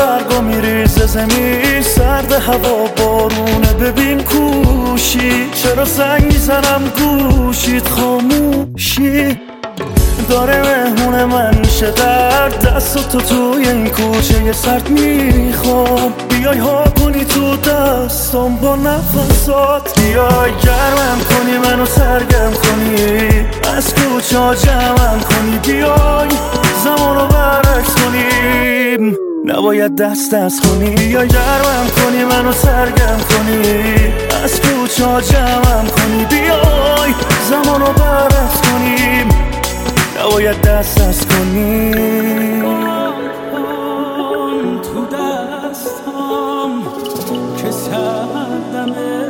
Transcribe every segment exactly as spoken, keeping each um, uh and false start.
برگا میریزه زمین، سرد هوا بارونه ببین کوشی، چرا زنگ میزنم گوشید خاموشی داره مهمون من میشه در دست تو توی این کوچه سرد میخوام بیای ها کنی تو دستم با نفسات، بیای گرمم کنی منو سرگرم کنی از کوچه ها جمعم کنی، بیای زمانو برعکس کنیم نباید دست دست کنی، بیای گرمم کنی منو سرگرم کنی از کوچه ها جمعم کنی، بیای زمانو برعکس کنیم نباید دست دست کنیم. تو دستم که سردمه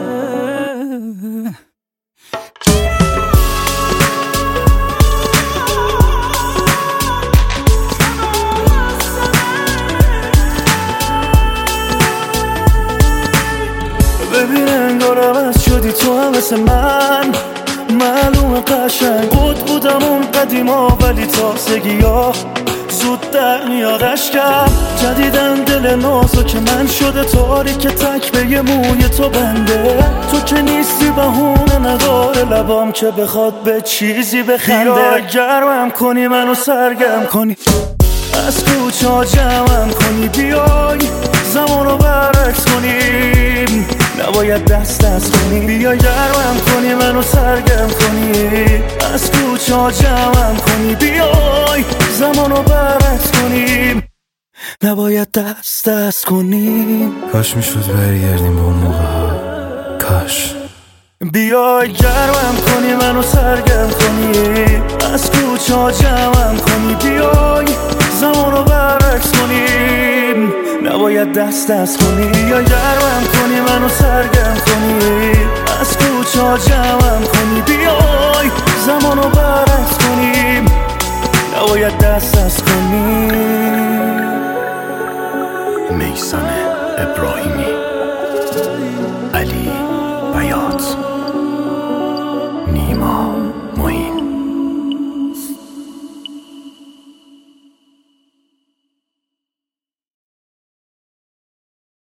ببین انگار عوض شدی تو هم مثل من، معلومه قشنگ بود بودم اون قدیما ولی تازگی ها زود در میاد اشکم، جدیدن دل نازو که من شده تاریک تک به یه موی تو بنده، تو که نیستی بهونه نداره لبام که بخواد به چیزی بخنده، بیا گرمم کنی منو سرگرم کنی از کوچه ها جمعم کنی، بیای زمانو برعکس کنیم نباید دست دست کنیم، بیا گرمم کنی منو سرگرم کنی از کوچه ها جمعم کنی، بیای زمانو برعکس کنیم نباید دست دست کنیم. کاش میشد برگردیم به اون موقع ها، کاش بیای گرمم کنی منو سرگرم کنی از کوچه ها جمعم کنی، بیای زمانو برعکس کنیم نباید دست دست کنی، بیای گرمم کنی منو سرگرم کنی از کوچه ها جمعم کنی، بیای زمانو برعکس کنیم نباید دست دست کنیم. میثم ابراهیمی